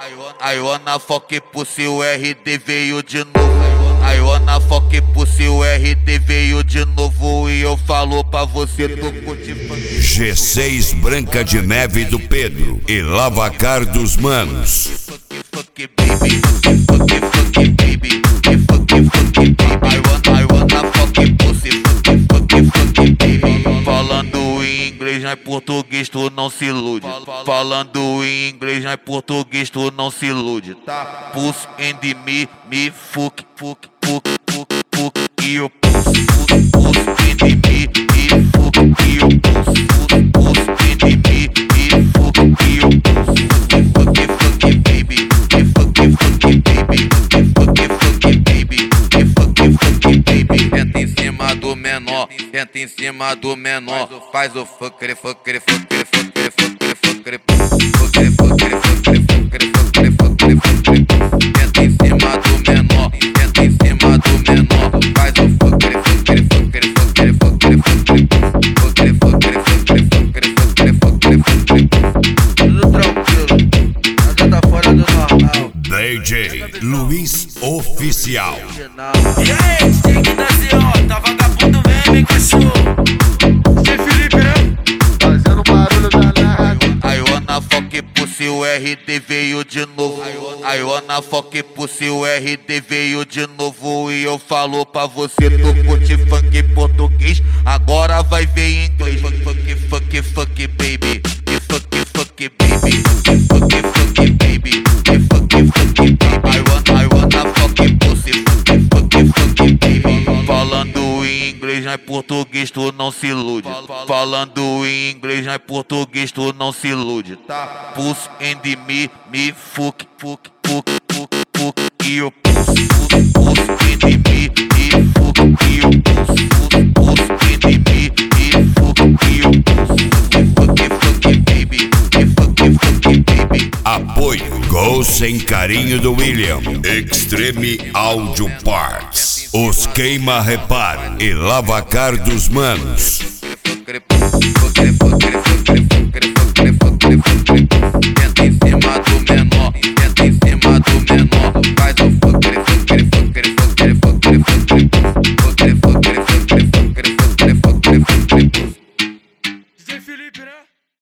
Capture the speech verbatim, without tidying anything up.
I wanna fuck pussy, o R D veio de novo. I wanna fuck pussy, o R D veio de novo. E eu falo pra você, tô curtindo. G seis Branca de Neve do Pedro e Lavacar dos Manos. Fuck baby, fuck fuck baby, fuck fuck baby. I wanna, I wanna fuck pussy, fuck fuck fuck baby. Falando em inglês, não é português, tu não se ilude. Falando em inglês, não é português, tu não se ilude, tá? Puss and me, me fuck, fuck, fuck, fuck, fuck. E eu puss, puss, puss and me, me fuck. E eu puss, puss, puss and me, me fuck. E eu puss, fuck, fuck baby, fuck, fuck baby, fuck, fuck baby, fuck, fuck baby. Entra em cima do menor, entra em cima do menor. Faz o fucker, fucker, fucker, fucker, fucker, fucker, fucker, fucker, fucker, fucker, fucker, fucker. Entra em cima do menor, entra em cima do menor. Faz o fucker, fucker, fucker, fucker, fucker, fucker, fucker, fucker, fucker, fucker, fucker, fucker. Tudo tranquilo, nada tá fora do normal. D J Luiz Oficial. E aí, tem que descer, ó, tá vagabundo mesmo, hein, cachorro? Cê Felipe, né? Fazendo barulho danado. I wanna fuck pussy, o R D veio de novo. I wanna fuck pussy, o R D veio de novo. E eu falo pra você, tu curte funk português, agora vai ver em inglês. Fuck, fuck, fuck, fuck baby, fuck, fuck baby, fuck, fuck baby, fuck, fuck baby. I wanna, I wanna fuck pussy, fuck, fuck, fuck baby. Falando em inglês, não é português, tu não se ilude. Falando em inglês, não é português, tu não se ilude, tá? Puss and me, me fuck, fuck, fuck, fuck, fuck. E eu puss, puss, puss and me, me fuck. E eu puss, puss, puss and me, me fuck. E eu puss, fuck, fuck baby, fuck, fuck baby. Apoio Gol Sem Carinho do William, Extreme Audio Parts, Os Queima Reparo e Lavacar dos Manos.